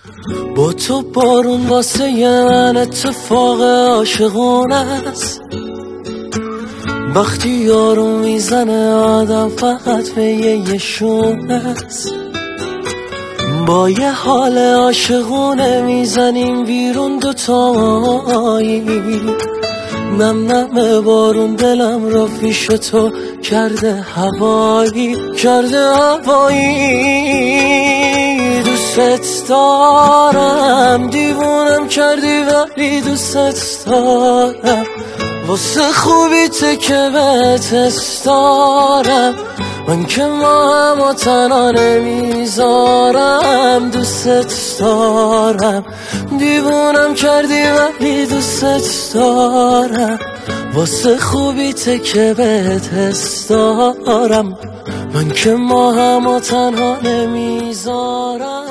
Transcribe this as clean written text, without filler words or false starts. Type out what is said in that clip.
با تو بارون واسه من اتفاق عاشقونه است. وقتی یارو میزنه آدم فقط به یه شونه است. با یه حال عاشقونه میزنیم بیرون دوتایی، نم نم بارون دلم را پیش تو کرده هوایی، کرده هوایی. دوست دارم، دیوونم کردی ولی دوست دارم، واسه خوبیته که بهت دارم، من که ما همو تنها نمیذارم. دوست دارم، دیوونم کردی ولی دوست دارم، واسه خوبیته که بهت دارم، من که ما همو تنها نمیذارم.